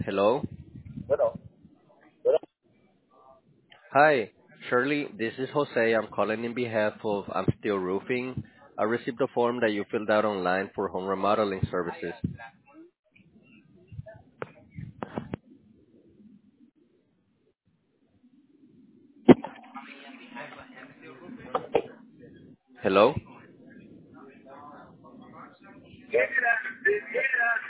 Hello. Bueno, bueno, Hi, Shirley. This is Jose. I'm calling in behalf of I'm Still Roofing. I received a form that you filled out online for home remodeling services. Hello.